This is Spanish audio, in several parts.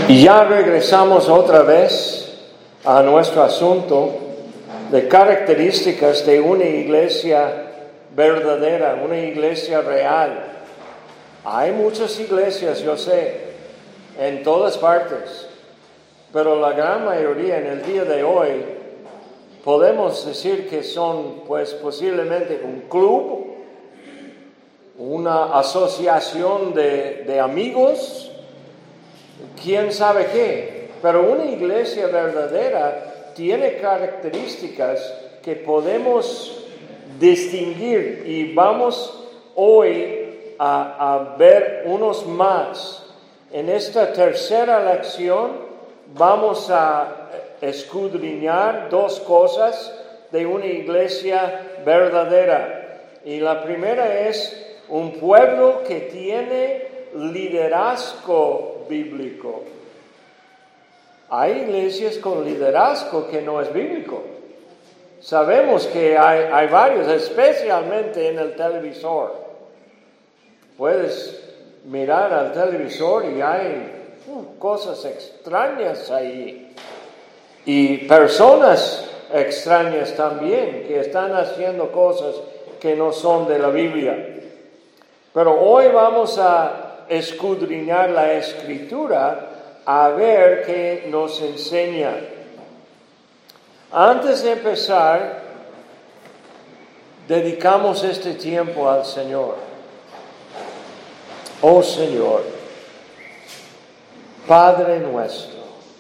Y ya regresamos otra vez a nuestro asunto de características de una iglesia verdadera, una iglesia real. Hay muchas iglesias, yo sé, en todas partes, pero la gran mayoría en el día de hoy podemos decir que son pues posiblemente un club, una asociación de amigos, quién sabe qué, pero una iglesia verdadera tiene características que podemos distinguir y vamos hoy a ver unos más. En esta tercera lección vamos a escudriñar dos cosas de una iglesia verdadera. Y la primera es un pueblo que tiene liderazgo bíblico. Hay iglesias con liderazgo que no es bíblico. Sabemos que hay varios, especialmente en el televisor. Puedes mirar al televisor y hay cosas extrañas ahí. Y personas extrañas también que están haciendo cosas que no son de la Biblia. Pero hoy vamos a escudriñar la Escritura a ver qué nos enseña. Antes de empezar, dedicamos este tiempo al Señor. Oh Señor, Padre nuestro,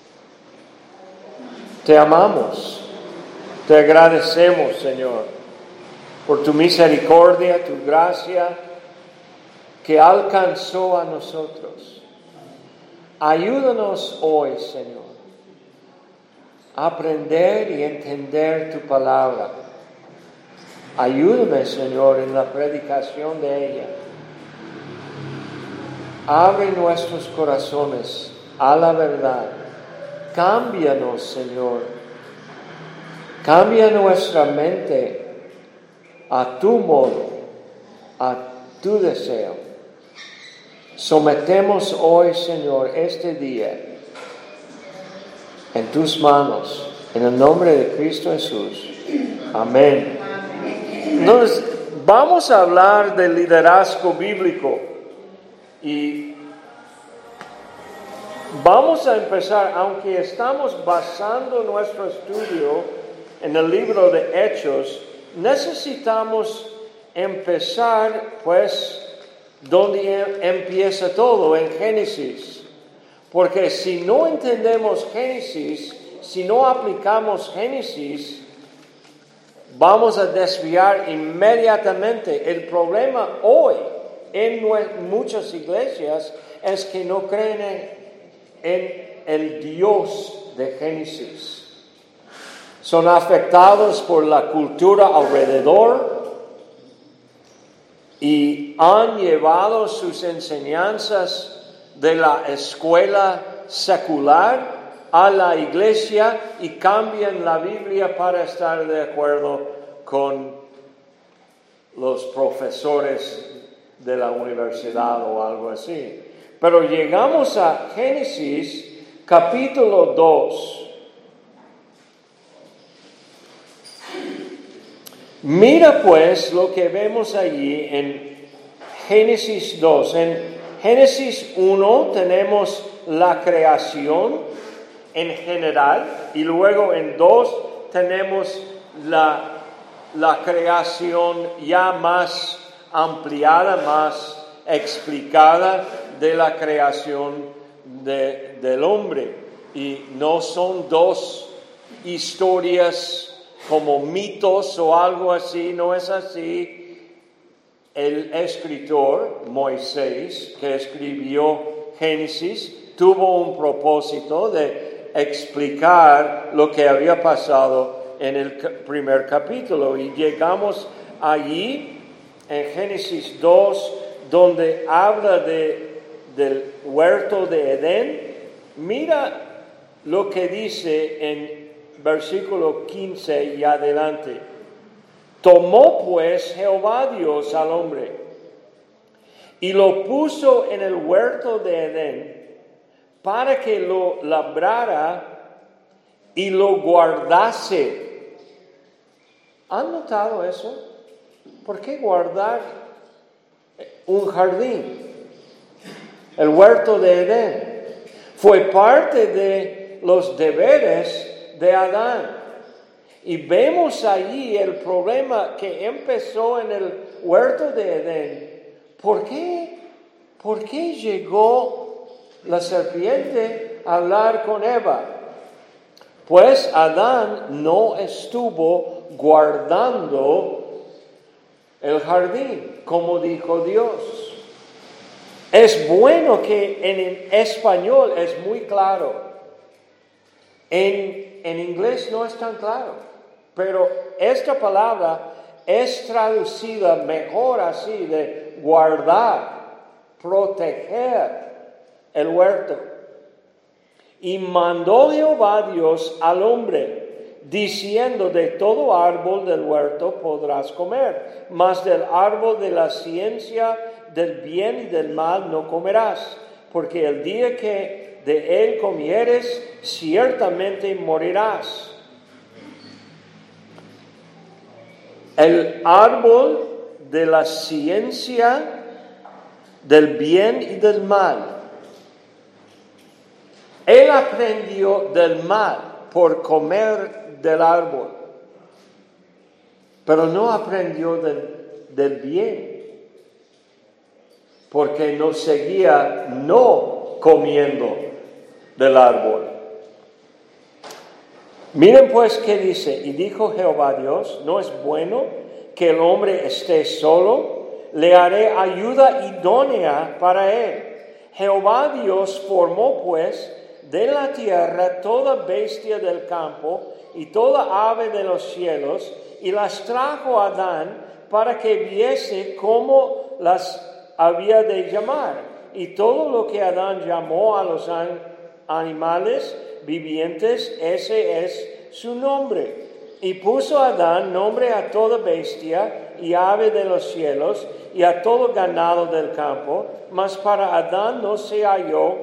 te amamos, te agradecemos, Señor, por tu misericordia, tu gracia que alcanzó a nosotros. Ayúdanos hoy, Señor, a aprender y entender tu palabra. Ayúdame, Señor, en la predicación de ella. Abre nuestros corazones a la verdad. Cámbianos, Señor. Cambia nuestra mente a tu modo, a tu deseo. Sometemos hoy, Señor, este día en tus manos, en el nombre de Cristo Jesús. Amén. Entonces, vamos a hablar del liderazgo bíblico y vamos a empezar, aunque estamos basando nuestro estudio en el libro de Hechos, necesitamos empezar, pues, donde empieza todo, en Génesis. Porque si no entendemos Génesis, si no aplicamos Génesis, vamos a desviar inmediatamente. El problema hoy en muchas iglesias es que no creen en el Dios de Génesis. Son afectados por la cultura alrededor y han llevado sus enseñanzas de la escuela secular a la iglesia y cambian la Biblia para estar de acuerdo con los profesores de la universidad o algo así. Pero llegamos a Génesis capítulo 2. Mira pues lo que vemos allí en Génesis 2. En Génesis 1 tenemos la creación en general y luego en 2 tenemos la creación ya más ampliada, más explicada de la creación del hombre. Y no son dos historias como mitos o algo así, no es así. El escritor, Moisés, que escribió Génesis, tuvo un propósito de explicar lo que había pasado en el primer capítulo. Y llegamos allí, en Génesis 2, donde habla del huerto de Edén. Mira lo que dice en versículo 15 y adelante. Tomó pues Jehová Dios al hombre y lo puso en el huerto de Edén para que lo labrara y lo guardase. ¿Han notado eso? ¿Por qué guardar un jardín? El huerto de Edén fue parte de los deberes de Adán. Y vemos allí el problema que empezó en el huerto de Edén. ¿Por qué llegó la serpiente a hablar con Eva? Pues Adán no estuvo guardando el jardín, como dijo Dios. Es bueno que en español es muy claro. En inglés no es tan claro. Pero esta palabra es traducida mejor así, de guardar, proteger el huerto. Y mandó Jehová Dios al hombre, diciendo: de todo árbol del huerto podrás comer, mas del árbol de la ciencia del bien y del mal no comerás, porque el día que de él comieres, ciertamente morirás. El árbol de la ciencia del bien y del mal. Él aprendió del mal por comer del árbol, pero no aprendió del bien, porque no seguía no comiendo del árbol. Miren pues qué dice: y dijo Jehová Dios, no es bueno que el hombre esté solo, le haré ayuda idónea para él. Jehová Dios formó pues de la tierra toda bestia del campo y toda ave de los cielos, y las trajo a Adán para que viese cómo las había de llamar. Y todo lo que Adán llamó a los animales vivientes, ese es su nombre. Y puso Adán nombre a toda bestia y ave de los cielos y a todo ganado del campo, mas para Adán no se halló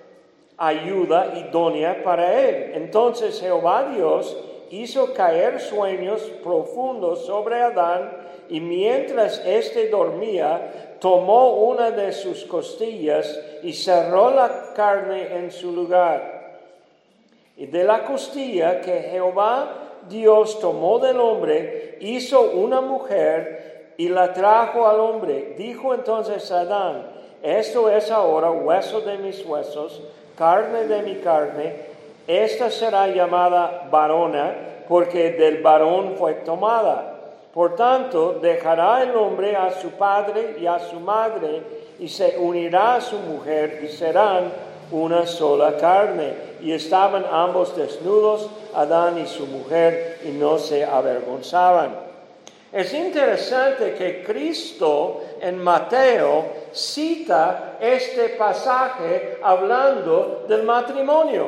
ayuda idónea para él. Entonces Jehová Dios hizo caer sueños profundos sobre Adán, y mientras éste dormía, tomó una de sus costillas y cerró la carne en su lugar. Y de la costilla que Jehová Dios tomó del hombre, hizo una mujer y la trajo al hombre. Dijo entonces Adán: esto es ahora hueso de mis huesos, carne de mi carne. Esta será llamada varona, porque del varón fue tomada. Por tanto, dejará el hombre a su padre y a su madre, y se unirá a su mujer, y serán una sola carne. Y estaban ambos desnudos, Adán y su mujer, y no se avergonzaban. Es interesante que Cristo en Mateo cita este pasaje hablando del matrimonio.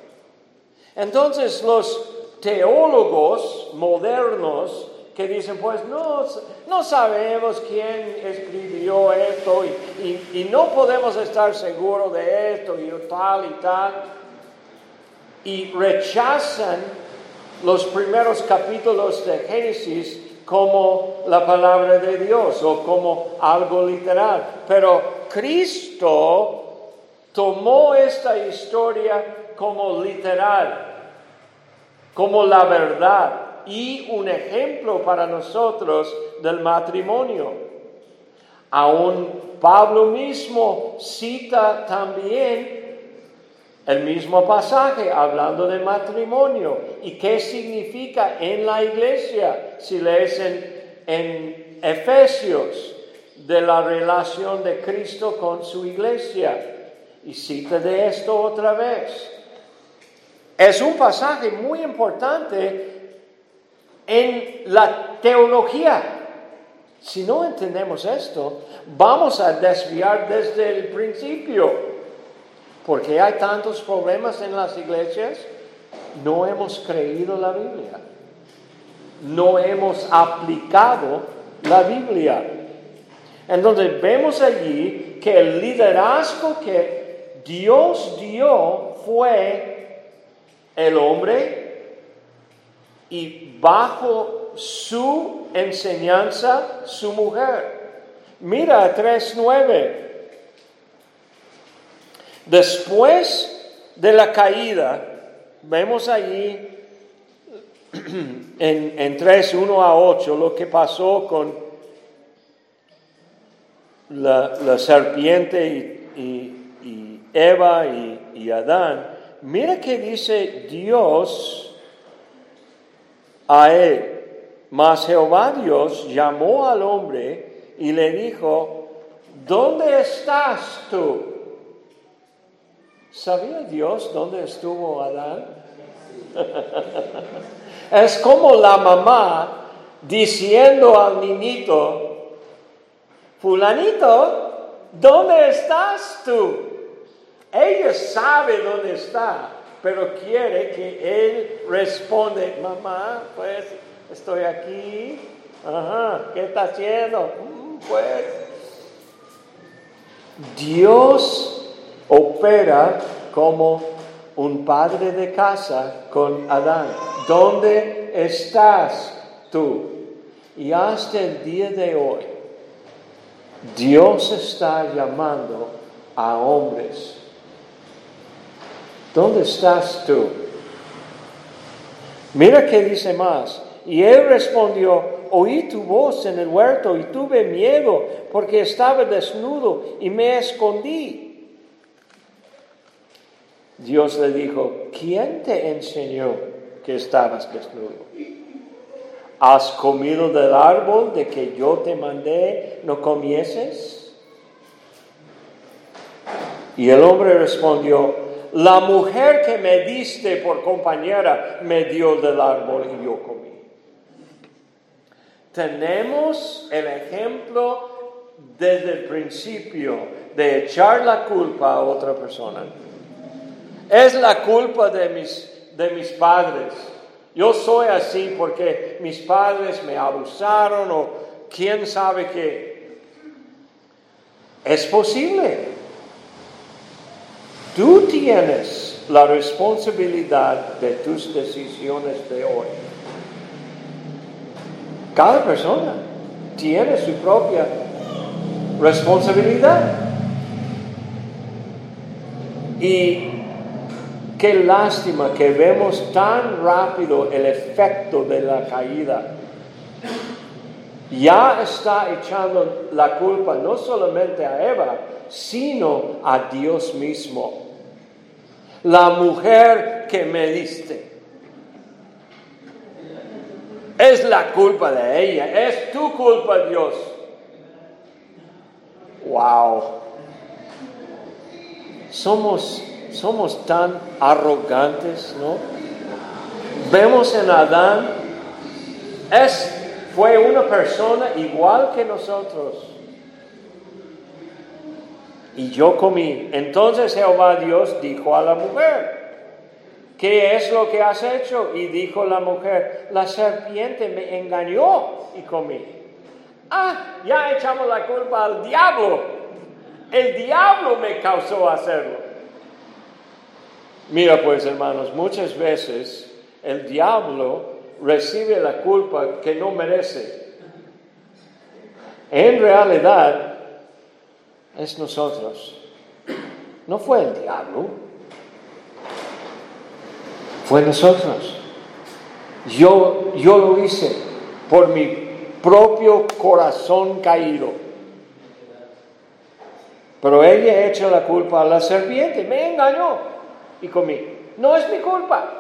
Entonces los teólogos modernos que dicen, pues no sabemos quién escribió esto y no podemos estar seguros de esto y tal, y rechazan los primeros capítulos de Génesis como la palabra de Dios o como algo literal. Pero Cristo tomó esta historia como literal, como la verdad y un ejemplo para nosotros del matrimonio. Aún Pablo mismo cita también el mismo pasaje hablando de matrimonio y qué significa en la iglesia. Si lees en Efesios de la relación de Cristo con su iglesia, y cita de esto otra vez. Es un pasaje muy importante en la teología. Si no entendemos esto, vamos a desviar desde el principio. Porque hay tantos problemas en las iglesias, no hemos creído la Biblia. No hemos aplicado la Biblia. Entonces vemos allí que el liderazgo que Dios dio fue el hombre y bajo su enseñanza su mujer. Mira 3:9. Después de la caída, vemos allí en 3:1-8 lo que pasó con la serpiente y Eva y Adán. Mira que dice Dios a él. Mas Jehová Dios llamó al hombre y le dijo: ¿dónde estás tú? ¿Sabía Dios dónde estuvo Adán? Es como la mamá diciendo al niñito: fulanito, ¿dónde estás tú? Ella sabe dónde está, pero quiere que él responda: mamá, pues estoy aquí. Ajá, ¿qué está haciendo? Pues Dios opera como un padre de casa con Adán. ¿Dónde estás tú? Y hasta el día de hoy, Dios está llamando a hombres. ¿Dónde estás tú? Mira qué dice más. Y él respondió: oí tu voz en el huerto y tuve miedo porque estaba desnudo y me escondí. Dios le dijo: ¿quién te enseñó que estabas desnudo? ¿Has comido del árbol de que yo te mandé no comieses? Y el hombre respondió: la mujer que me diste por compañera me dio del árbol y yo comí. Tenemos el ejemplo desde el principio de echar la culpa a otra persona. Es la culpa de mis padres. Yo soy así porque mis padres me abusaron o quién sabe qué. Es posible. Tú tienes la responsabilidad de tus decisiones de hoy. Cada persona tiene su propia responsabilidad. Y qué lástima que vemos tan rápido el efecto de la caída. Ya está echando la culpa no solamente a Eva, sino a Dios mismo. La mujer que me diste. Es la culpa de ella, es tu culpa, Dios. Wow. Somos tan arrogantes, ¿no? Vemos en Adán, fue una persona igual que nosotros. Y yo comí. Entonces Jehová Dios dijo a la mujer: ¿qué es lo que has hecho? Y dijo la mujer: la serpiente me engañó y comí. Ya echamos la culpa al diablo. El diablo me causó hacerlo. Mira pues, hermanos, muchas veces el diablo recibe la culpa que no merece. En realidad, es nosotros. No fue el diablo. Fue nosotros. Yo lo hice por mi propio corazón caído. Pero ella echa la culpa a la serpiente. Me engañó y comí. No es mi culpa.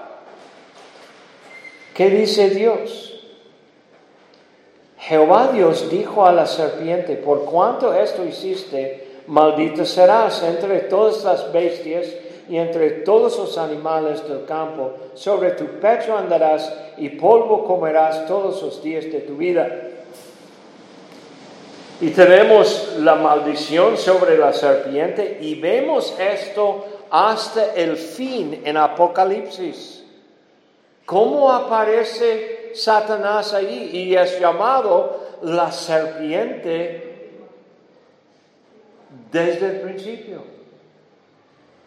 ¿Qué dice Dios? Jehová Dios dijo a la serpiente: por cuanto esto hiciste, maldita serás entre todas las bestias y entre todos los animales del campo. Sobre tu pecho andarás y polvo comerás todos los días de tu vida. Y tenemos la maldición sobre la serpiente y vemos esto hasta el fin en Apocalipsis. ¿Cómo aparece Satanás ahí? Y es llamado la serpiente desde el principio.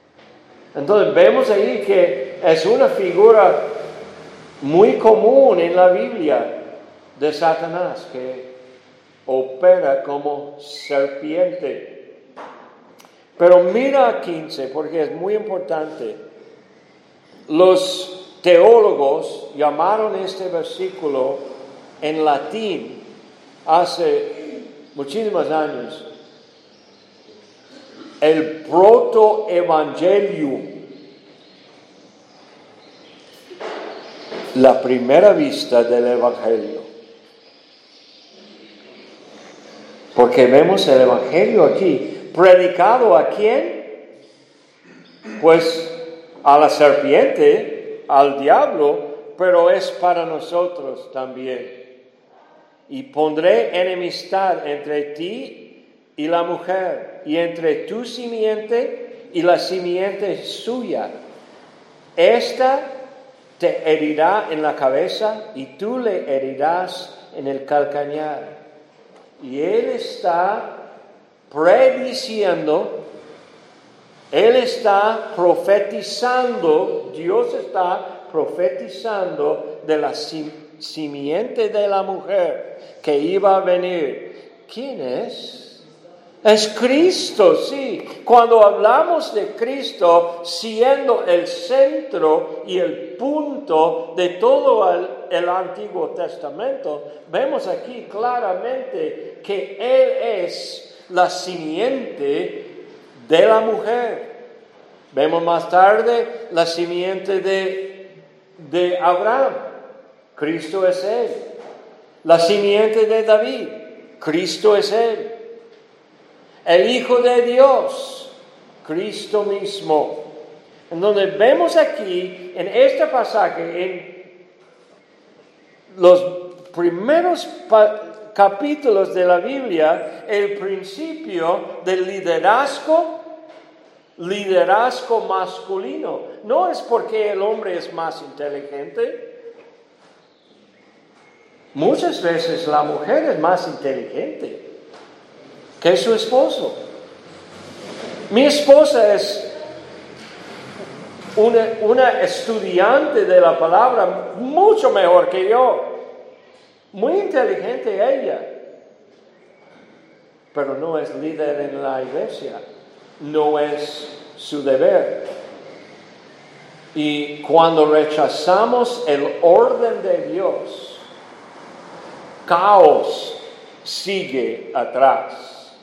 Entonces vemos ahí que es una figura muy común en la Biblia de Satanás, que opera como serpiente. Pero mira a 15, porque es muy importante. Los teólogos llamaron este versículo en latín hace muchísimos años el protoevangelium, la primera vista del evangelio. Porque vemos el evangelio aquí, predicado ¿a quién? Pues a la serpiente, al diablo, pero es para nosotros también. Y pondré enemistad entre ti y la mujer, y entre tu simiente y la simiente suya. Esta te herirá en la cabeza y tú le herirás en el calcañar. Y él está prediciendo, él está profetizando, Dios está profetizando de la simiente de la mujer que iba a venir. ¿Quién es? Es Cristo, sí. Cuando hablamos de Cristo siendo el centro y el punto de todo el Antiguo Testamento, vemos aquí claramente que Él es la simiente de la mujer. Vemos más tarde la simiente de Abraham. Cristo es Él. La simiente de David. Cristo es Él. El Hijo de Dios, Cristo mismo. En donde vemos aquí, en este pasaje, en los primeros capítulos de la Biblia, el principio del liderazgo masculino. No es porque el hombre es más inteligente. Muchas veces la mujer es más inteligente que su esposo. Mi esposa es una estudiante de la palabra mucho mejor que yo. Muy inteligente ella. Pero no es líder en la iglesia. No es su deber. Y cuando rechazamos el orden de Dios, caos sigue atrás.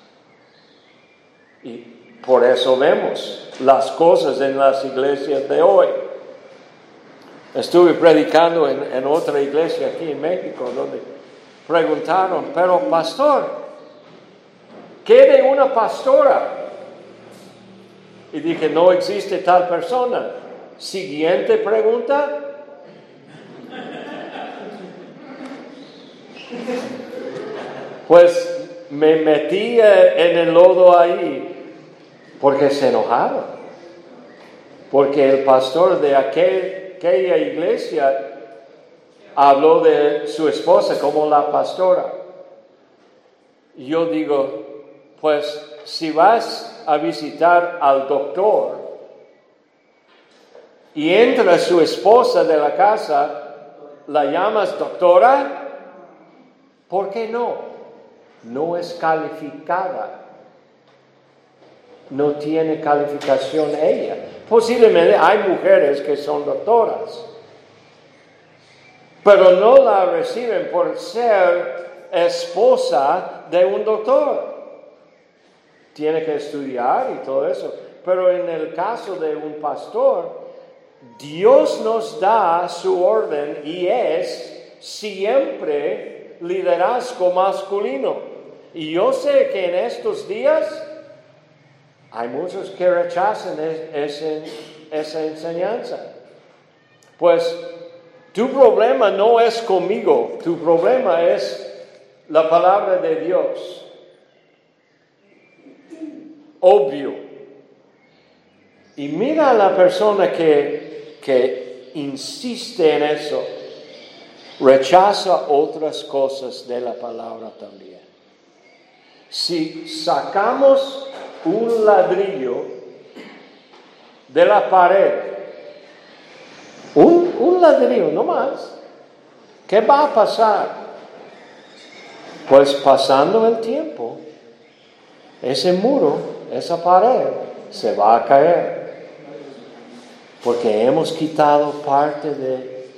Y por eso vemos las cosas en las iglesias de hoy. Estuve predicando en otra iglesia aquí en México, donde preguntaron, pero pastor, ¿qué de una pastora? Y dije, no existe tal persona. Siguiente pregunta. Pues me metí en el lodo ahí porque se enojaron. Porque el pastor de aquella iglesia habló de su esposa como la pastora. Y yo digo, pues si vas a visitar al doctor y entra su esposa de la casa, ¿la llamas doctora? ¿Por qué no? No es calificada. No tiene calificación ella. Posiblemente hay mujeres que son doctoras, pero no la reciben por ser esposa de un doctor. Tiene que estudiar y todo eso. Pero en el caso de un pastor, Dios nos da su orden y es siempre liderazgo masculino. Y yo sé que en estos días hay muchos que rechazan esa enseñanza. Pues tu problema no es conmigo, tu problema es la palabra de Dios. Obvio. Y mira a la persona que insiste en eso, rechaza otras cosas de la palabra también. Si sacamos un ladrillo de la pared. Un ladrillo, no más. ¿Qué va a pasar? Pues pasando el tiempo, ese muro, esa pared, se va a caer. Porque hemos quitado parte de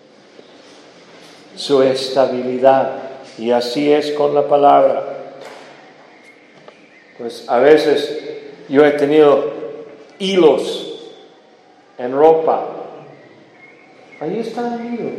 su estabilidad. Y así es con la palabra. Pues a veces yo he tenido hilos en ropa. Ahí está el hilo.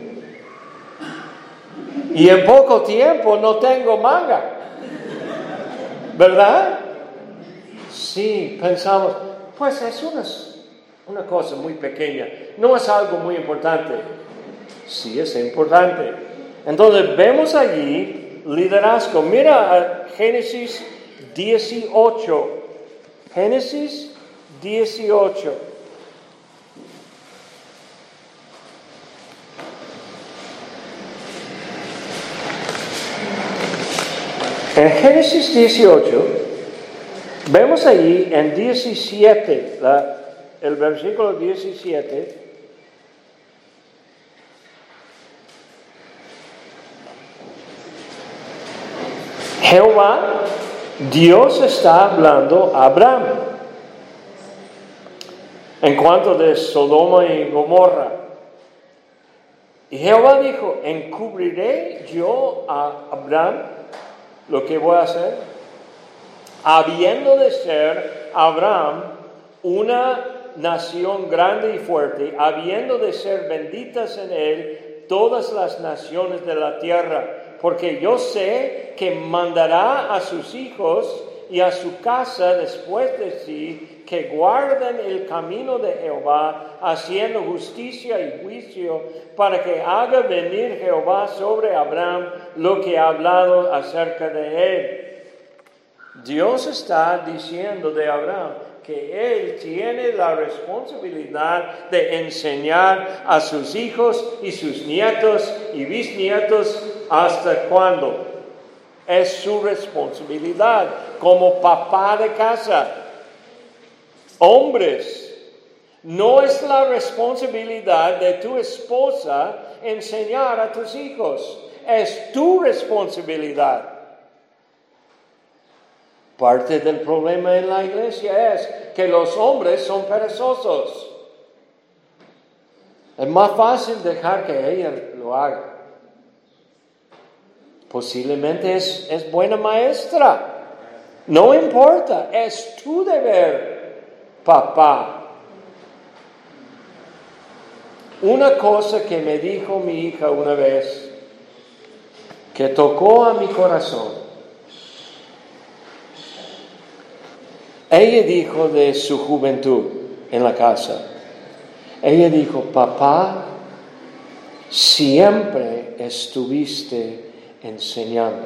Y en poco tiempo no tengo manga. ¿Verdad? Sí, pensamos, pues es una cosa muy pequeña. No es algo muy importante. Sí, es importante. Entonces vemos allí liderazgo. Mira a Génesis 18. Génesis 18. En Génesis 18, vemos allí en 17, el versículo 17, Jehová, Dios está hablando a Abraham en cuanto de Sodoma y Gomorra. Y Jehová dijo, ¿encubriré yo a Abraham lo que voy a hacer? Habiendo de ser Abraham una nación grande y fuerte, habiendo de ser benditas en él todas las naciones de la tierra, porque yo sé que mandará a sus hijos y a su casa después de sí, que guarden el camino de Jehová, haciendo justicia y juicio, para que haga venir Jehová sobre Abraham lo que ha hablado acerca de él. Dios está diciendo de Abraham que él tiene la responsabilidad de enseñar a sus hijos y sus nietos y bisnietos hasta cuándo. Es su responsabilidad como papá de casa. Hombres, no es la responsabilidad de tu esposa enseñar a tus hijos. Es tu responsabilidad. Parte del problema en la iglesia es que los hombres son perezosos. Es más fácil dejar que ella lo haga. Posiblemente es buena maestra. No importa, es tu deber, papá. Una cosa que me dijo mi hija una vez, que tocó a mi corazón. Ella dijo de su juventud en la casa. Ella dijo, papá, siempre estuviste enseñando.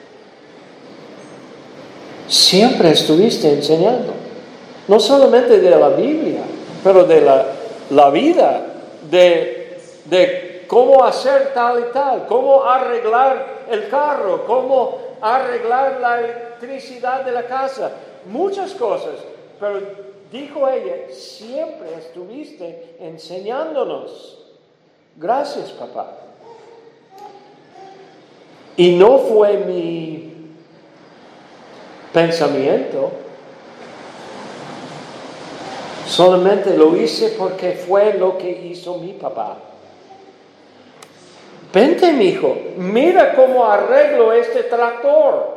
Siempre estuviste enseñando. No solamente de la Biblia, pero de la vida, de cómo hacer tal y tal, cómo arreglar el carro, cómo arreglar la electricidad de la casa. Muchas cosas, pero dijo ella, siempre estuviste enseñándonos. Gracias, papá. Y no fue mi pensamiento, solamente lo hice porque fue lo que hizo mi papá. Vente, mijo, mira cómo arreglo este tractor.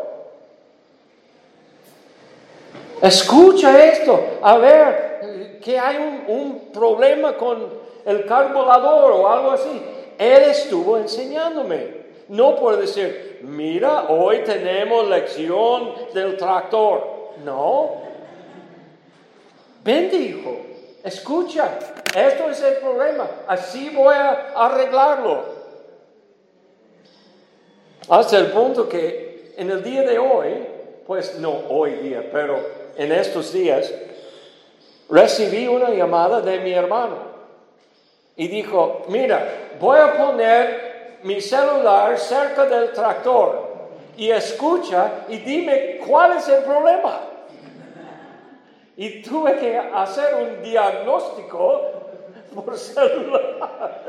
Escucha esto, a ver, que hay un problema con el carburador o algo así. Él estuvo enseñándome. No puedo decir, mira, hoy tenemos lección del tractor. No. Vente, hijo, escucha, esto es el problema, así voy a arreglarlo. Hasta el punto que en el día de hoy, pues no hoy día, pero en estos días, recibí una llamada de mi hermano y dijo, mira, voy a poner mi celular cerca del tractor y escucha y dime cuál es el problema. y tuve que hacer un diagnóstico por celular.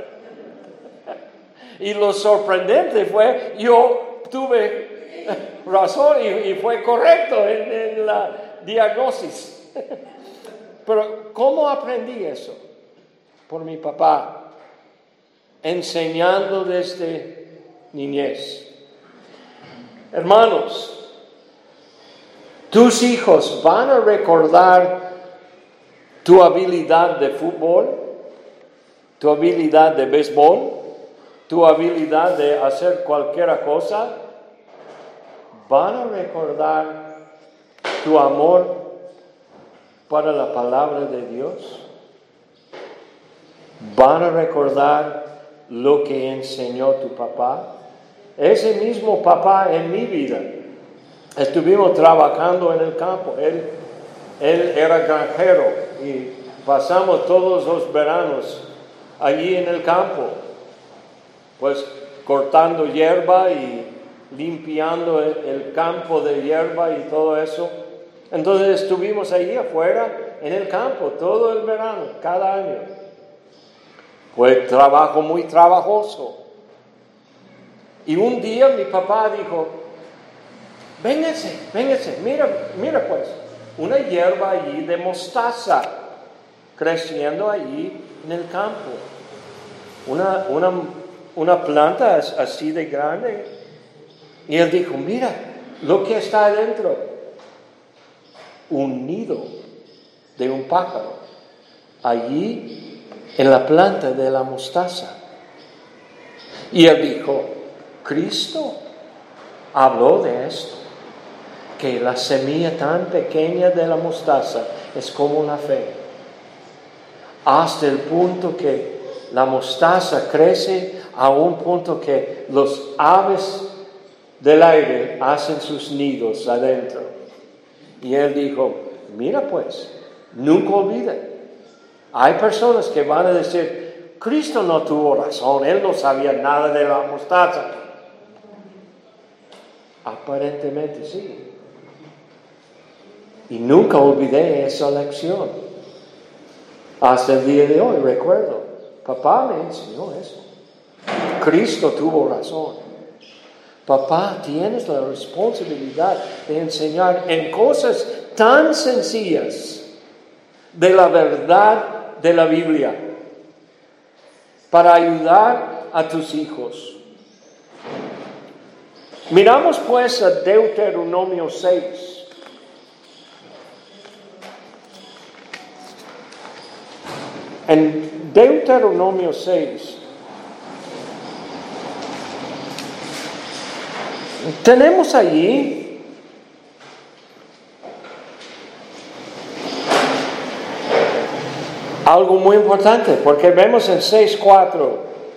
Y lo sorprendente fue, yo tuve razón y fue correcto en la diagnosis. Pero ¿cómo aprendí eso? Por mi papá, enseñando desde niñez. Hermanos, tus hijos van a recordar tu habilidad de fútbol, tu habilidad de béisbol, tu habilidad de hacer cualquier cosa. Van a recordar tu amor para la palabra de Dios. Van a recordar lo que enseñó tu papá. Ese mismo papá en mi vida. Estuvimos trabajando en el campo. Él era granjero y pasamos todos los veranos allí en el campo, pues cortando hierba y limpiando el campo de hierba y todo eso. Entonces estuvimos allí afuera en el campo todo el verano, cada año. Fue trabajo muy trabajoso. Y un día mi papá dijo, vénganse, mira pues, una hierba allí de mostaza creciendo allí en el campo. Una planta así de grande. Y él dijo, mira lo que está adentro. Un nido de un pájaro allí en la planta de la mostaza. Y él dijo, Cristo habló de esto, que la semilla tan pequeña de la mostaza es como la fe, hasta el punto que la mostaza crece a un punto que los aves del aire hacen sus nidos adentro. Y él dijo, mira pues, nunca olviden, hay personas que van a decir, Cristo no tuvo razón, Él no sabía nada de la mostaza. Aparentemente sí. Y nunca olvidé esa lección. Hasta el día de hoy recuerdo, papá me enseñó eso. Cristo tuvo razón. Papá, tienes la responsabilidad de enseñar en cosas tan sencillas de la verdad de la Biblia para ayudar a tus hijos. Miramos pues a Deuteronomio 6. En Deuteronomio 6 tenemos allí algo muy importante, porque vemos en 6:4,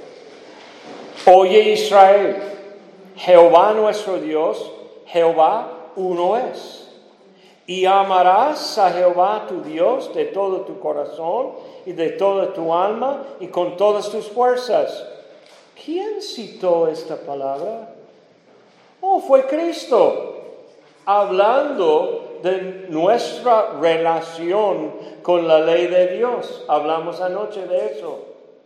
oye Israel, Jehová nuestro Dios, Jehová uno es. Y amarás a Jehová tu Dios de todo tu corazón y de toda tu alma y con todas tus fuerzas. ¿Quién citó esta palabra? Oh, fue Cristo, hablando de nuestra relación con la ley de Dios. Hablamos anoche de eso.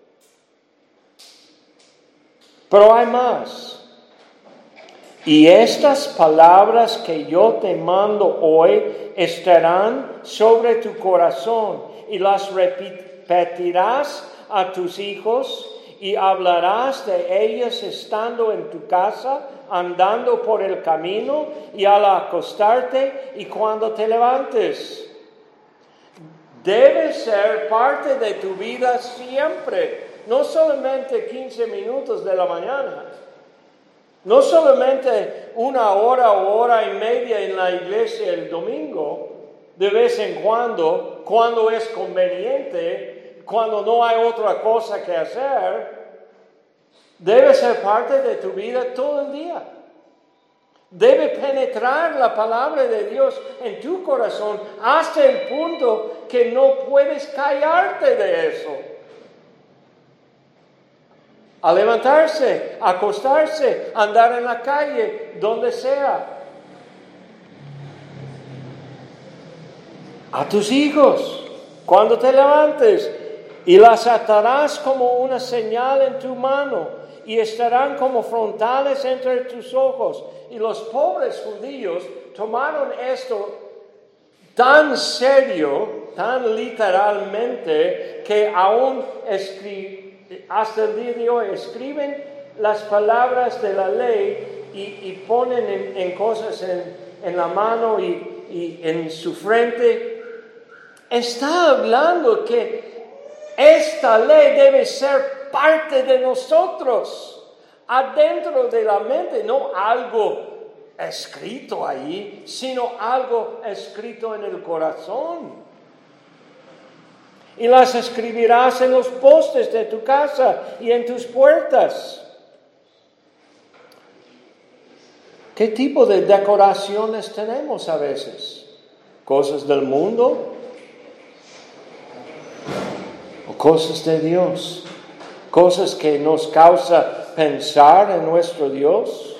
Pero hay más. Y estas palabras que yo te mando hoy estarán sobre tu corazón y las repetirás a tus hijos y hablarás de ellas estando en tu casa, andando por el camino y al acostarte y cuando te levantes. Debe ser parte de tu vida siempre, no solamente 15 minutos de la mañana. No solamente 1 hora o hora y media en la iglesia el domingo, de vez en cuando es conveniente, cuando no hay otra cosa que hacer. Debe ser parte de tu vida todo el día. Debe penetrar la palabra de Dios en tu corazón hasta el punto que no puedes callarte de eso. A levantarse, a acostarse, andar en la calle, donde sea. a tus hijos cuando te levantes, y las atarás como una señal en tu mano, y estarán como frontales entre tus ojos. Y los pobres judíos tomaron esto tan serio, tan literalmente, que aún hasta el día de hoy escriben las palabras de la ley y ponen en cosas en la mano y en su frente. Está hablando que esta ley debe ser parte de nosotros, adentro de la mente, no algo escrito ahí, sino algo escrito en el corazón. Y las escribirás en los postes de tu casa y en tus puertas. ¿Qué tipo de decoraciones tenemos a veces? ¿Cosas del mundo? ¿O cosas de Dios? ¿Cosas que nos causa pensar en nuestro Dios?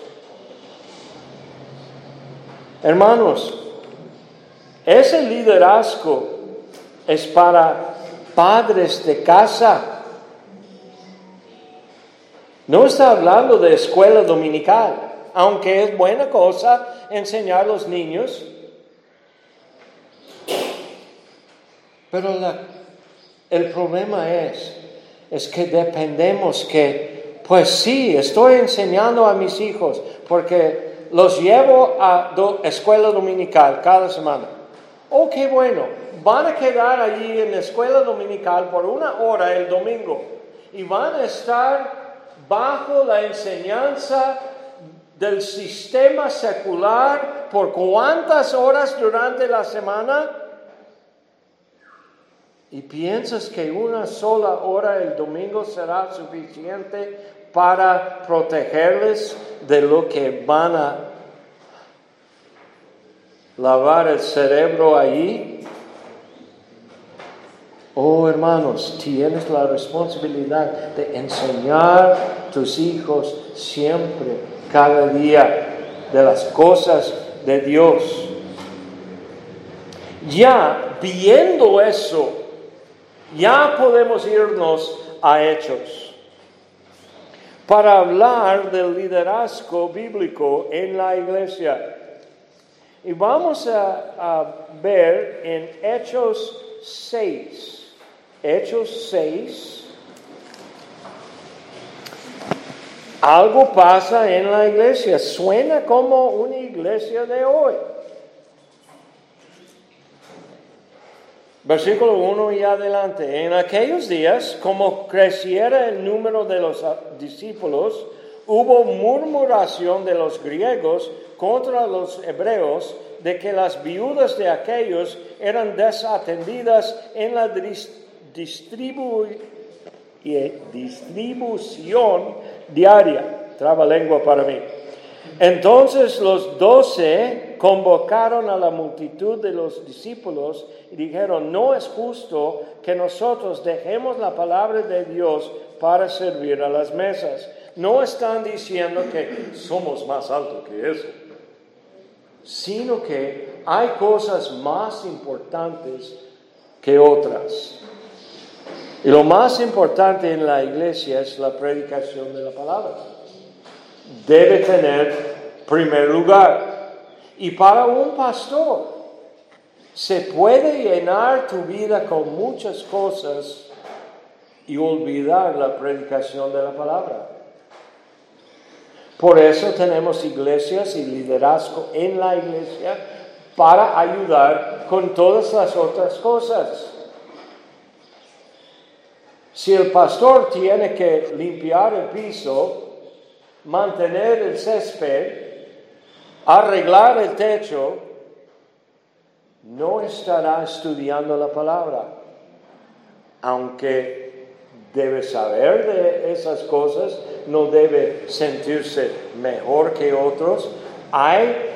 Hermanos, ese liderazgo es para padres de casa. No está hablando de escuela dominical, aunque es buena cosa enseñar a los niños. Pero el problema es que dependemos que, pues sí, estoy enseñando a mis hijos porque los llevo a escuela dominical cada semana. Oh, qué bueno, van a quedar allí en la escuela dominical por 1 hora el domingo y van a estar bajo la enseñanza del sistema secular por ¿cuántas horas durante la semana? ¿Y piensas que 1 sola hora el domingo será suficiente para protegerles de lo que van a lavar el cerebro ahí? Oh, hermanos, tienes la responsabilidad de enseñar a tus hijos siempre, cada día, de las cosas de Dios. Ya viendo eso, ya podemos irnos a Hechos para hablar del liderazgo bíblico en la iglesia. Y vamos a ver en Hechos 6. Hechos 6. Algo pasa en la iglesia. Suena como una iglesia de hoy. Versículo 1 y adelante. En aquellos días, como creciera el número de los discípulos, hubo murmuración de los griegos contra los hebreos de que las viudas de aquellos eran desatendidas en la distribución diaria. Trabalengua para mí. Entonces los 12 convocaron a la multitud de los discípulos y dijeron: no es justo que nosotros dejemos la palabra de Dios para servir a las mesas. No están diciendo que somos más altos que eso, sino que hay cosas más importantes que otras. Y lo más importante en la iglesia es la predicación de la palabra. Debe tener primer lugar. Y para un pastor, se puede llenar tu vida con muchas cosas y olvidar la predicación de la palabra. Por eso tenemos iglesias y liderazgo en la iglesia para ayudar con todas las otras cosas. Si el pastor tiene que limpiar el piso, mantener el césped, arreglar el techo, no estará estudiando la palabra. Aunque debe saber de esas cosas, no debe sentirse mejor que otros. Hay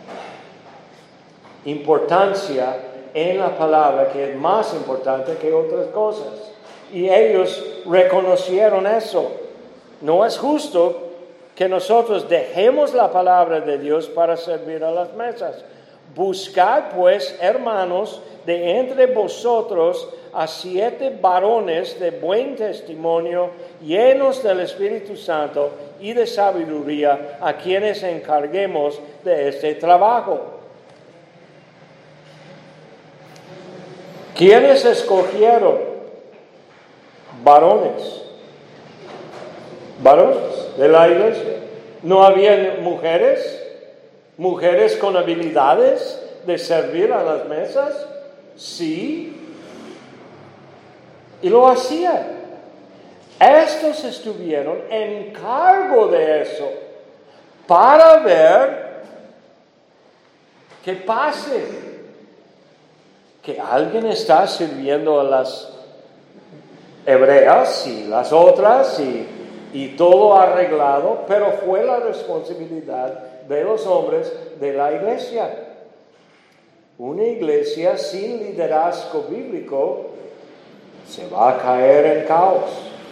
importancia en la palabra que es más importante que otras cosas. Y ellos reconocieron eso. No es justo que nosotros dejemos la palabra de Dios para servir a las mesas. Buscad pues, hermanos, de entre vosotros a 7 varones de buen testimonio, llenos del Espíritu Santo y de sabiduría, a quienes encarguemos de este trabajo. ¿Quiénes escogieron? Varones de la iglesia. ¿No había mujeres con habilidades de servir a las mesas? Sí, y lo hacían. Estos estuvieron en cargo de eso para ver que pase, que alguien está sirviendo a las hebreas y las otras y todo arreglado, pero fue la responsabilidad de los hombres de la iglesia. Una iglesia sin liderazgo bíblico se va a caer en caos.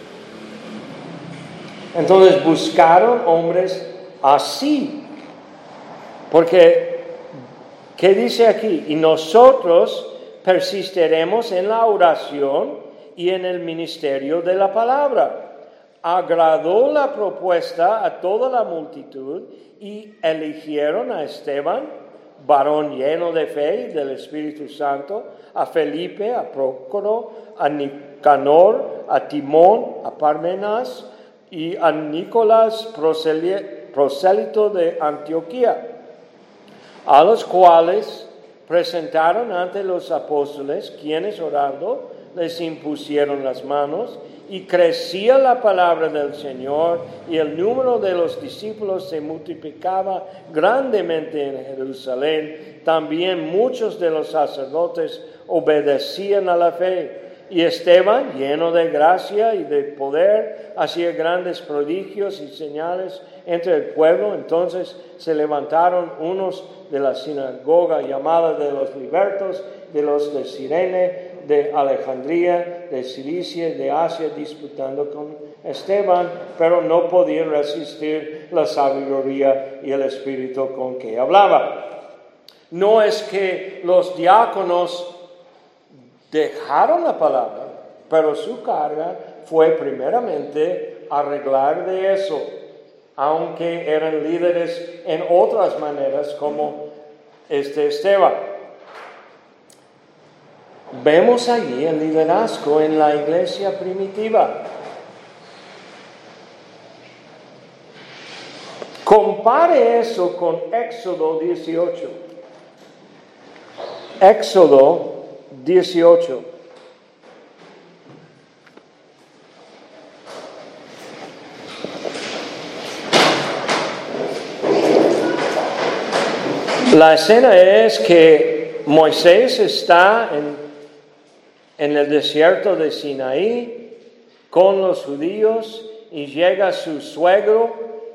Entonces buscaron hombres así, porque, ¿qué dice aquí? Y nosotros persistiremos en la oración y en el ministerio de la palabra. Agradó la propuesta a toda la multitud y eligieron a Esteban, varón lleno de fe y del Espíritu Santo, a Felipe, a Prócoro, a Nicanor, a Timón, a Parmenas y a Nicolás, prosélito de Antioquía, a los cuales presentaron ante los apóstoles, quienes orando les impusieron las manos, y crecía la palabra del Señor, y el número de los discípulos se multiplicaba grandemente en Jerusalén. También muchos de los sacerdotes obedecían a la fe. Y Esteban, lleno de gracia y de poder, hacía grandes prodigios y señales entre el pueblo. Entonces se levantaron unos de la sinagoga llamada de los libertos, de los de Cirene, de Alejandría, de Cilicia, de Asia, disputando con Esteban, pero no podían resistir la sabiduría y el espíritu con que hablaba. No es que los diáconos dejaron la palabra, pero su carga fue primeramente arreglar de eso, aunque eran líderes en otras maneras como Esteban. Vemos allí el liderazgo en la iglesia primitiva. Compare eso con Éxodo 18. Éxodo 18. La escena es que Moisés está en el desierto de Sinaí con los judíos y llega su suegro,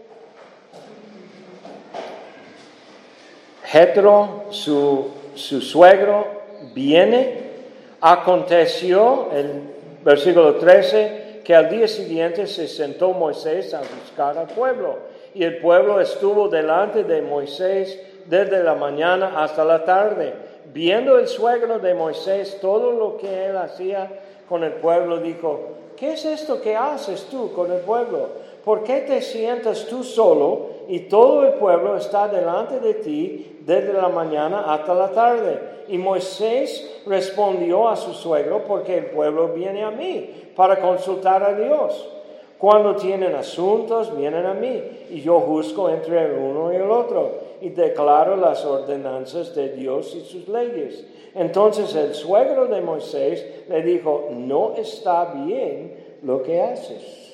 Jetro, su suegro, viene. Aconteció, el versículo 13, que al día siguiente se sentó Moisés a buscar al pueblo, y el pueblo estuvo delante de Moisés desde la mañana hasta la tarde. Viendo el suegro de Moisés todo lo que él hacía con el pueblo, dijo: ¿qué es esto que haces tú con el pueblo? ¿Por qué te sientas tú solo y todo el pueblo está delante de ti desde la mañana hasta la tarde? Y Moisés respondió a su suegro: porque el pueblo viene a mí para consultar a Dios. Cuando tienen asuntos, vienen a mí, y yo juzgo entre el uno y el otro, y declaro las ordenanzas de Dios y sus leyes. Entonces el suegro de Moisés le dijo: no está bien lo que haces.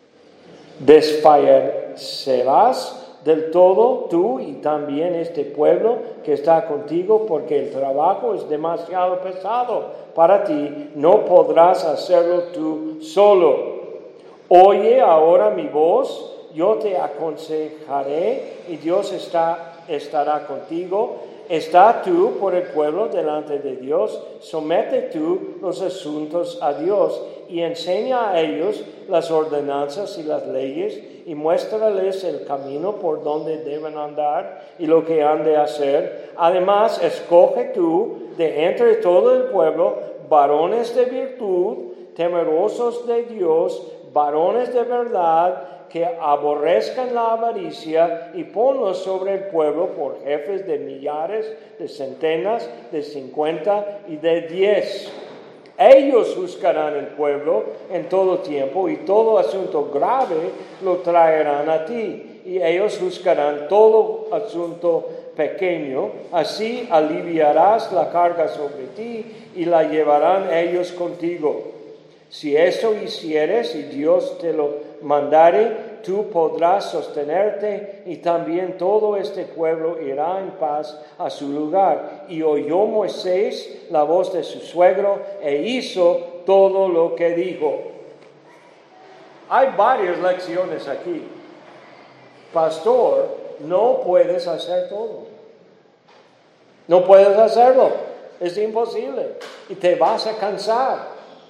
Desfallecerás del todo tú y también este pueblo que está contigo, porque el trabajo es demasiado pesado para ti, no podrás hacerlo tú solo. Oye ahora mi voz, yo te aconsejaré y Dios estará contigo. Está tú por el pueblo delante de Dios, somete tú los asuntos a Dios y enseña a ellos las ordenanzas y las leyes y muéstrales el camino por donde deben andar y lo que han de hacer. Además, escoge tú de entre todo el pueblo varones de virtud, temerosos de Dios, varones de verdad, que aborrezcan la avaricia, y ponlos sobre el pueblo por jefes de millares, de centenas, de 50 y de 10. Ellos juzgarán el pueblo en todo tiempo, y todo asunto grave lo traerán a ti, y ellos juzgarán todo asunto pequeño. Así aliviarás la carga sobre ti, y la llevarán ellos contigo. Si eso hicieres y Dios te lo mandare, tú podrás sostenerte, y también todo este pueblo irá en paz a su lugar. Y oyó Moisés la voz de su suegro e hizo todo lo que dijo. Hay varias lecciones aquí. Pastor, no puedes hacer todo. No puedes hacerlo. Es imposible. Y te vas a cansar.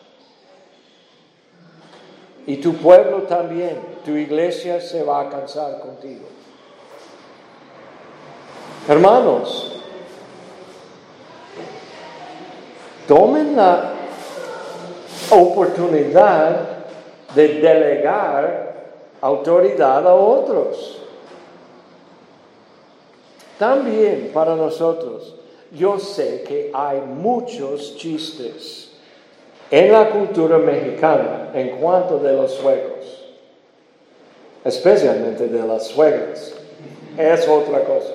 Y tu pueblo también, tu iglesia se va a cansar contigo. Hermanos, tomen la oportunidad de delegar autoridad a otros. También para nosotros, yo sé que hay muchos chistes en la cultura mexicana en cuanto de los suegros, especialmente de las suegras. Es otra cosa.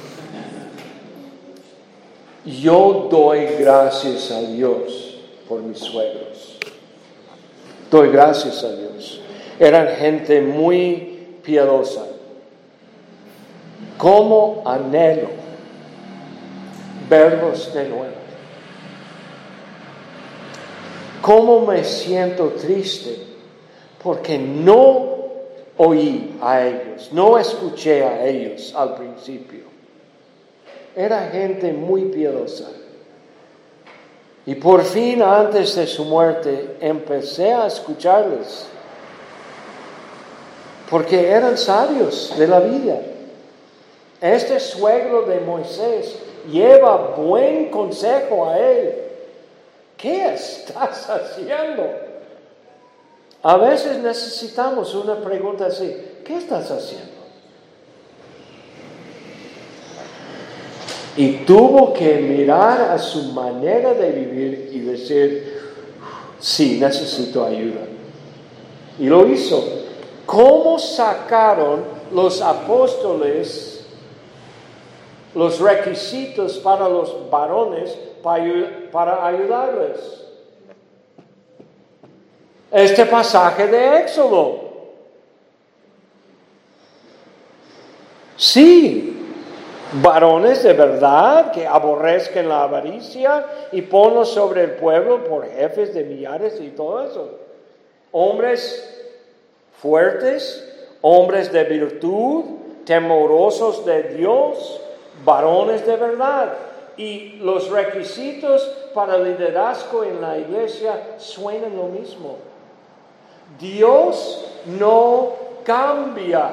Yo doy gracias a Dios por mis suegros. Doy gracias a Dios. Eran gente muy piadosa. ¿Cómo anhelo verlos de nuevo? ¿Cómo me siento triste? Porque no oí a ellos, no escuché a ellos al principio. Era gente muy piadosa. Y por fin, antes de su muerte, empecé a escucharles. Porque eran sabios de la vida. Este suegro de Moisés lleva buen consejo a él. ¿Qué estás haciendo? A veces necesitamos una pregunta así. ¿Qué estás haciendo? Y tuvo que mirar a su manera de vivir y decir, sí, necesito ayuda. Y lo hizo. ¿Cómo sacaron los apóstoles los requisitos para los varones para ayudarles? Este pasaje de Éxodo. Sí, varones de verdad que aborrezcan la avaricia y ponlos sobre el pueblo por jefes de millares y todo eso. Hombres fuertes, hombres de virtud, temerosos de Dios, varones de verdad. Y los requisitos para liderazgo en la iglesia suenan lo mismo. Dios no cambia.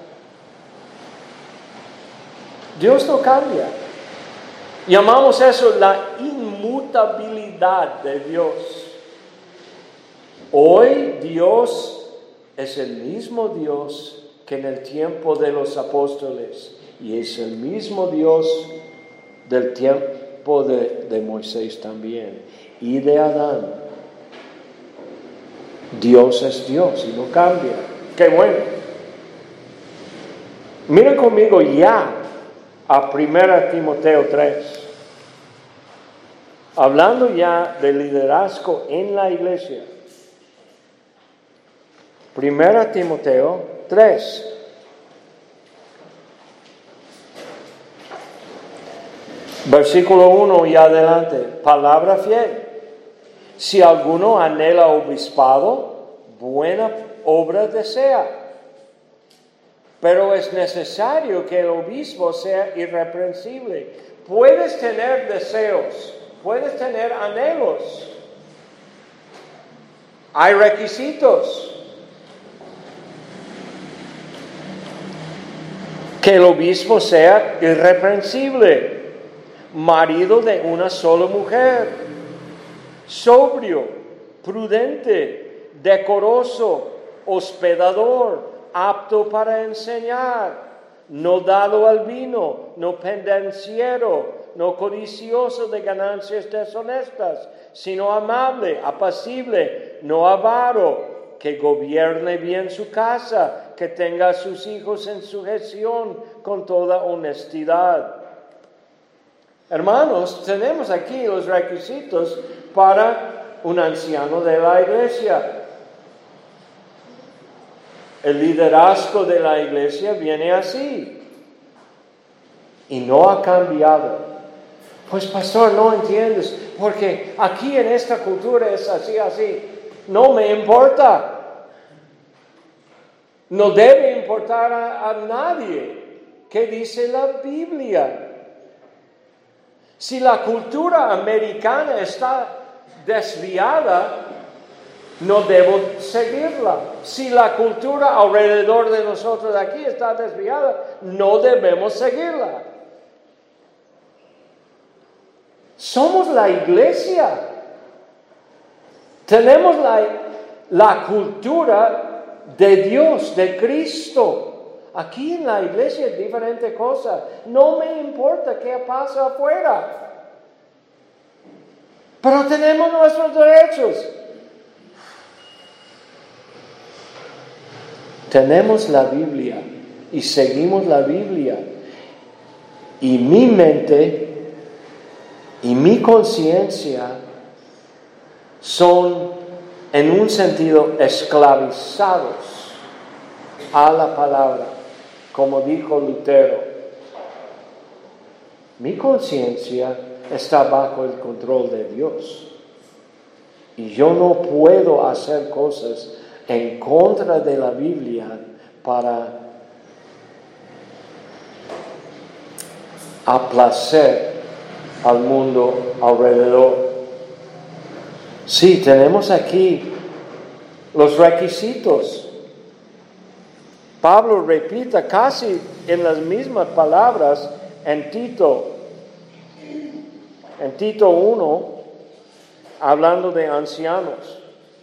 Dios no cambia. Llamamos eso la inmutabilidad de Dios. Hoy Dios es el mismo Dios que en el tiempo de los apóstoles, y es el mismo Dios del tiempo de Moisés también, y de Adán. Dios es Dios y no cambia. ¡Qué bueno! Mira conmigo ya a 1 Timoteo 3. Hablando ya de liderazgo en la iglesia. 1 Timoteo 3. Versículo 1 y adelante. Palabra fiel. Si alguno anhela obispado, buena obra desea. Pero es necesario que el obispo sea irreprensible. Puedes tener deseos, puedes tener anhelos. Hay requisitos. Que el obispo sea irreprensible, marido de una sola mujer, sobrio, prudente, decoroso, hospedador, apto para enseñar, no dado al vino, no pendenciero, no codicioso de ganancias deshonestas, sino amable, apacible, no avaro, que gobierne bien su casa, que tenga a sus hijos en sujeción con toda honestidad. Hermanos, tenemos aquí los requisitos para un anciano de la iglesia. El liderazgo de la iglesia viene así y no ha cambiado. Pues pastor, no entiendes, porque aquí en esta cultura es así, así. No me importa. No debe importar a nadie qué dice la Biblia. Si la cultura americana está desviada, no debo seguirla. Si la cultura alrededor de nosotros aquí está desviada, no debemos seguirla. Somos la iglesia. Tenemos la cultura de Dios, de Cristo. Aquí en la iglesia es diferente cosa. No me importa qué pasa afuera. Pero tenemos nuestros derechos. Tenemos la Biblia y seguimos la Biblia. Y mi mente y mi conciencia son en un sentido esclavizados a la palabra, como dijo Lutero. Mi conciencia está bajo el control de Dios y yo no puedo hacer cosas en contra de la Biblia para aplacer al mundo alrededor. Sí, tenemos aquí los requisitos. Pablo repita casi en las mismas palabras en Tito 1, hablando de ancianos.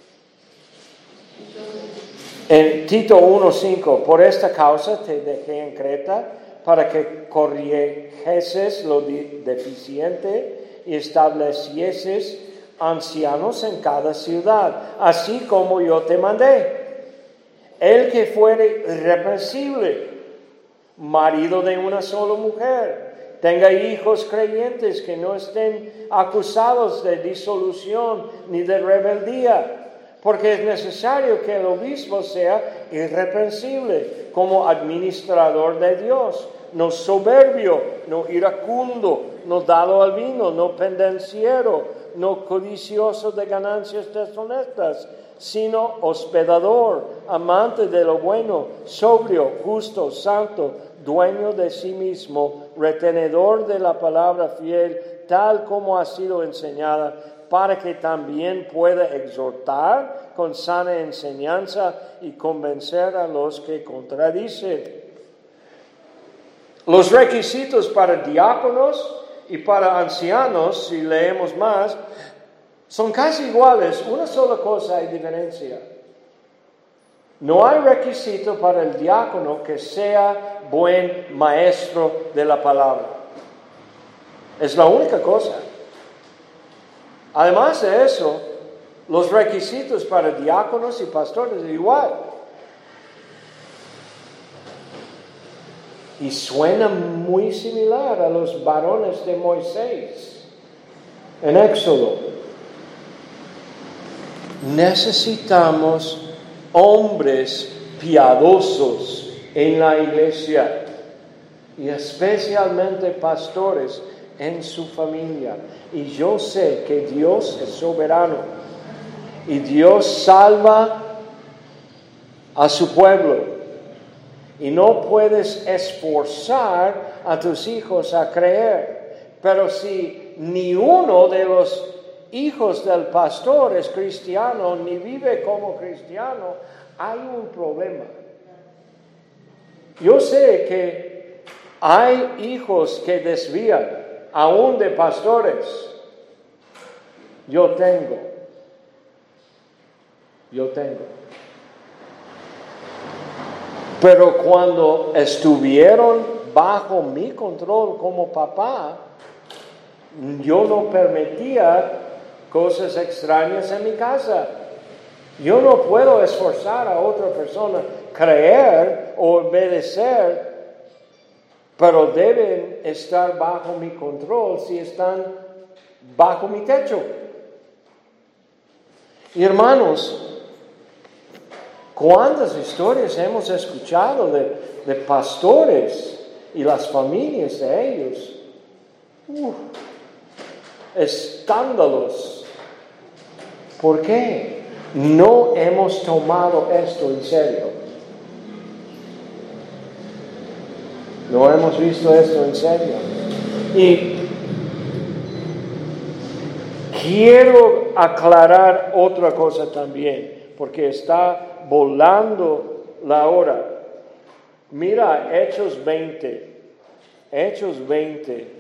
En Tito 1:5, por esta causa te dejé en Creta, para que corrigieses lo deficiente y establecieses ancianos en cada ciudad, así como yo te mandé. El que fuere irreprensible, marido de una sola mujer, tenga hijos creyentes que no estén acusados de disolución ni de rebeldía, porque es necesario que el obispo sea irreprensible como administrador de Dios, no soberbio, no iracundo, no dado al vino, no pendenciero, no codicioso de ganancias deshonestas, sino hospedador, amante de lo bueno, sobrio, justo, santo, dueño de sí mismo, retenedor de la palabra fiel, tal como ha sido enseñada, para que también pueda exhortar con sana enseñanza y convencer a los que contradicen. Los requisitos para diáconos y para ancianos, si leemos más, son casi iguales. Una sola cosa hay diferencia. No hay requisito para el diácono que sea buen maestro de la palabra. Es la única cosa. Además de eso, los requisitos para diáconos y pastores es igual. Y suena muy similar a los varones de Moisés en Éxodo. Necesitamos hombres piadosos en la iglesia y especialmente pastores en su familia. Y yo sé que Dios es soberano y Dios salva a su pueblo. Y no puedes esforzar a tus hijos a creer. Pero si ni uno de los hijos del pastor es cristiano ni vive como cristiano, hay un problema. Yo sé que hay hijos que desvían, aún de pastores. Yo tengo. Pero cuando estuvieron bajo mi control como papá, yo no permitía cosas extrañas en mi casa. Yo no puedo esforzar a otra persona a creer o obedecer, pero deben estar bajo mi control si están bajo mi techo. Y hermanos, ¿cuántas historias hemos escuchado de pastores y las familias de ellos? Escándalos. ¿Por qué? No hemos tomado esto en serio. No hemos visto esto en serio. Y quiero aclarar otra cosa también, porque está volando la hora. Mira Hechos 20. Hechos 20.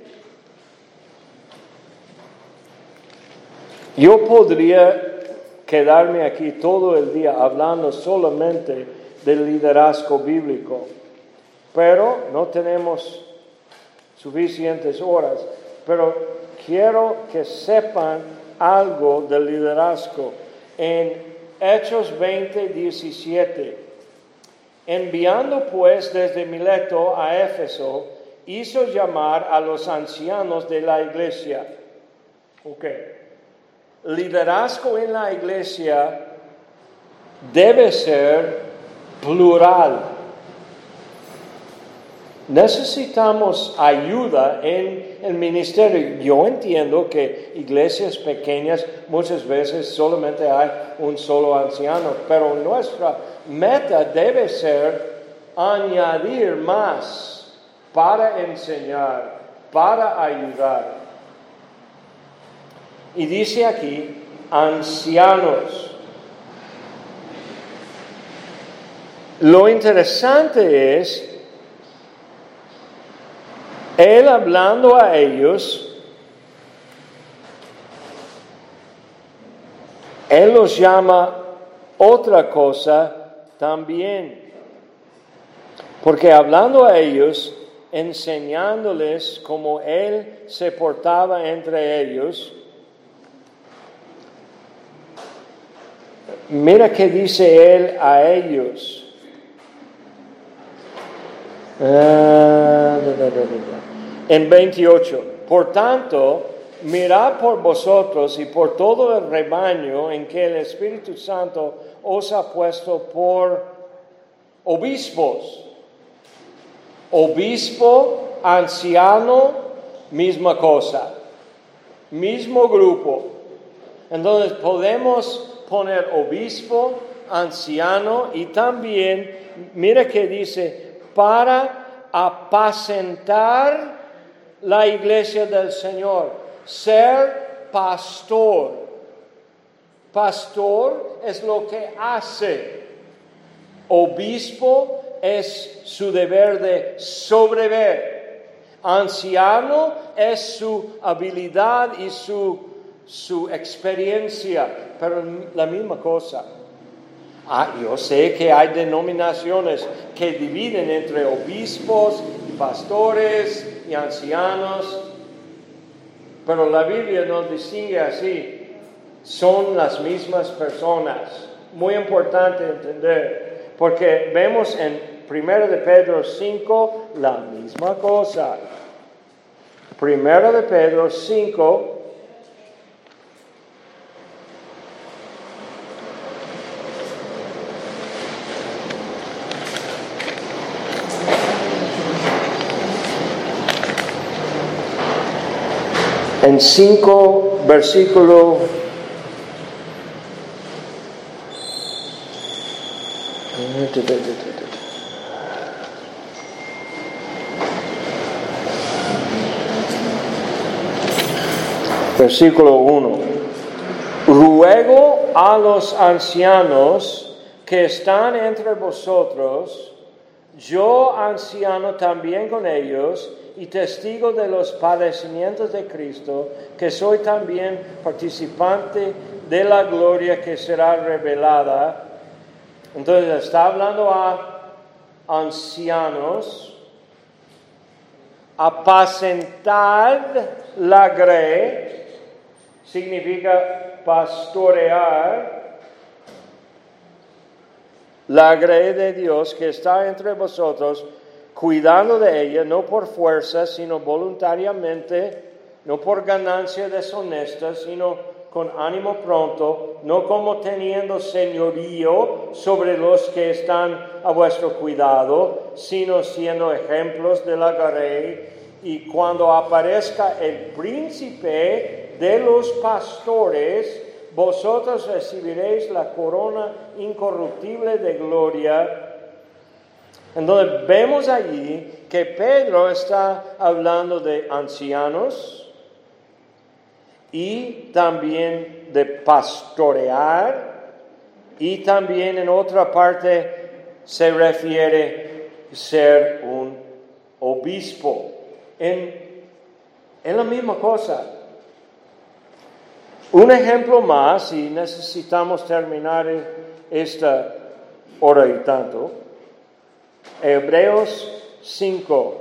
Yo podría quedarme aquí todo el día hablando solamente del liderazgo bíblico, pero no tenemos suficientes horas. Pero quiero que sepan algo del liderazgo. En Hechos 20, 17, enviando pues desde Mileto a Éfeso, hizo llamar a los ancianos de la iglesia. Liderazgo en la iglesia debe ser plural. Necesitamos ayuda en el ministerio. Yo entiendo que iglesias pequeñas muchas veces solamente hay un solo anciano, pero nuestra meta debe ser añadir más para enseñar, para ayudar. Y dice aquí, ancianos. Lo interesante es, él hablando a ellos, él los llama otra cosa también. Porque hablando a ellos, enseñándoles cómo él se portaba entre ellos, mira qué dice él a ellos. En 28, por tanto, mirad por vosotros y por todo el rebaño en que el Espíritu Santo os ha puesto por obispos. Obispo, anciano, misma cosa, mismo grupo. Entonces podemos poner obispo, anciano y también, mira que dice, para apacentar la iglesia del Señor, ser pastor. Pastor es lo que hace. Obispo es su deber de sobrever. Anciano es su habilidad y su experiencia, pero la misma cosa. Yo sé que hay denominaciones que dividen entre obispos, pastores y ancianos, pero la Biblia nos distingue así. Son las mismas personas. Muy importante entender, porque vemos en 1 de Pedro 5 la misma cosa. 1 de Pedro 5. En 5, versículo 1. a los ancianos que están entre vosotros, yo anciano también con ellos, y testigo de los padecimientos de Cristo, que soy también participante de la gloria que será revelada. Entonces está hablando a ancianos: apacentad la grey, significa pastorear la grey de Dios que está entre vosotros, cuidando de ella, no por fuerza, sino voluntariamente, no por ganancia deshonesta, sino con ánimo pronto, no como teniendo señorío sobre los que están a vuestro cuidado, sino siendo ejemplos de la grey. Y cuando aparezca el príncipe de los pastores, vosotros recibiréis la corona incorruptible de gloria. Entonces vemos allí que Pedro está hablando de ancianos y también de pastorear, y también en otra parte se refiere a ser un obispo. En la misma cosa. Un ejemplo más, y necesitamos terminar esta hora y tanto. Hebreos 5.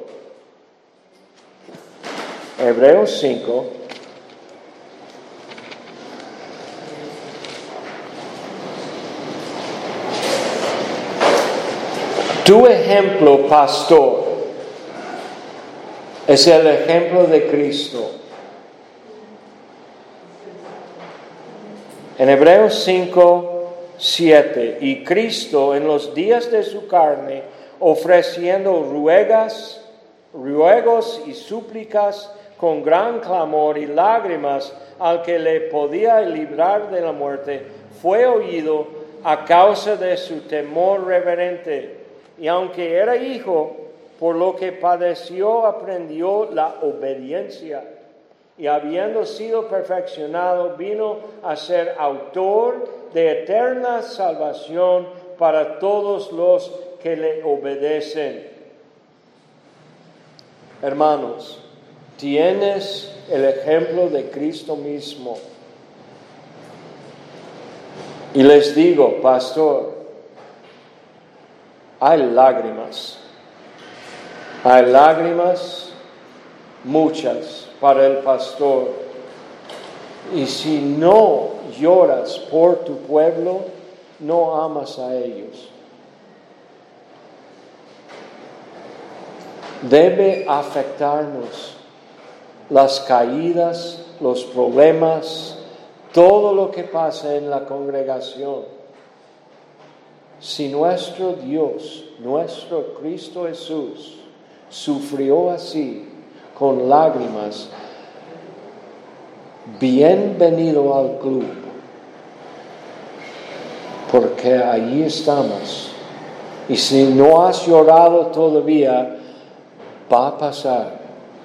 Hebreos 5. Tu ejemplo, pastor, es el ejemplo de Cristo. En Hebreos 5, 7, y Cristo en los días de su carne, ofreciendo ruegos y súplicas con gran clamor y lágrimas al que le podía librar de la muerte, fue oído a causa de su temor reverente. Y aunque era hijo, por lo que padeció, aprendió la obediencia. Y habiendo sido perfeccionado, vino a ser autor de eterna salvación para todos los que le obedecen. Hermanos, tienes el ejemplo de Cristo mismo. Y les digo, pastor, hay lágrimas muchas para el pastor. Y si no lloras por tu pueblo, no amas a ellos. Debe afectarnos las caídas, los problemas, todo lo que pasa en la congregación. Si nuestro Dios, nuestro Cristo Jesús, sufrió así, con lágrimas, bienvenido al club, porque allí estamos. Y si no has llorado todavía, va a pasar.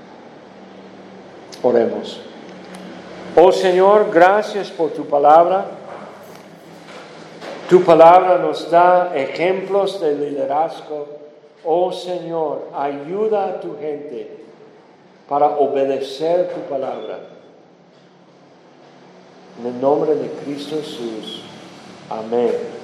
Oremos. Oh Señor, gracias por tu palabra. Tu palabra nos da ejemplos de liderazgo. Oh Señor, ayuda a tu gente para obedecer tu palabra. En el nombre de Cristo Jesús. Amén.